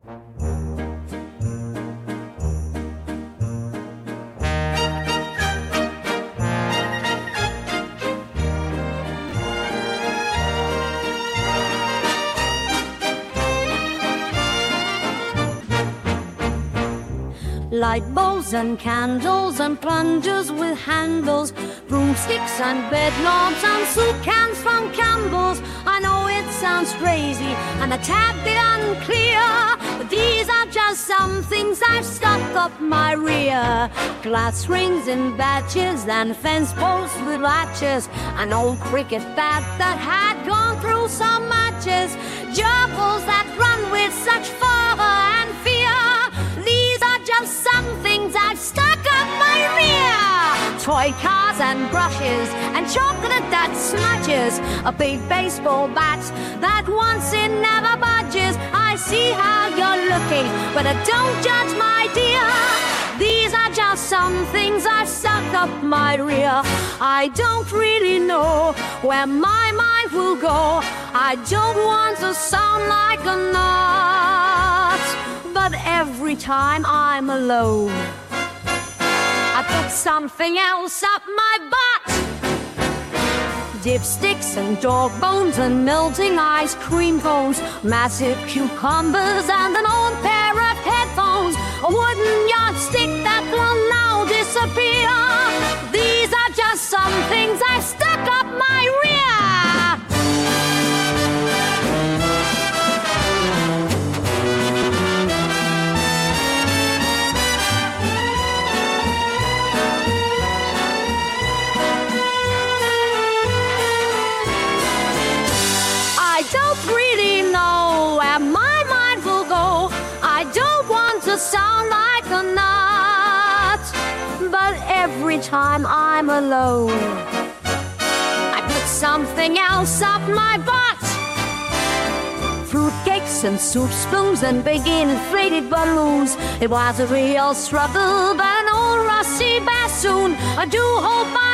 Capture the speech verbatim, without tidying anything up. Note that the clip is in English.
Light bulbs and candles and plungers with handles, broomsticks and bedknobs and soup cans from Campbell's. I know it sounds crazy and a tad bit unclear, but these are just some things I've stuck up my rear. Glass rings and badges and fence posts with latches, an old cricket bat that had gone through some matches, gerbils that run with such fervor and fear. These are just some things I've stuck up my rear. Toy cars and brushes and chocolate that smudges, a big baseball bat that once it never budges. I see how you're looking, but I don't judge, my dear. These are just some things I've stuck up my rear. I don't really know where my mind will go. I don't want to sound like a nut, but every time I'm alone, I put something else up my butt. Dipsticks and dog bones and melting ice cream cones, massive cucumbers and an old pair of headphones, a wooden yardstick that will now disappear. These are just some things I've stuck up my rear. Sound like a nut, but every time I'm alone, I put something else up my butt. Fruitcakes and soup spoons and big inflated balloons. It was a real struggle, but an old rusty bassoon, I do hope I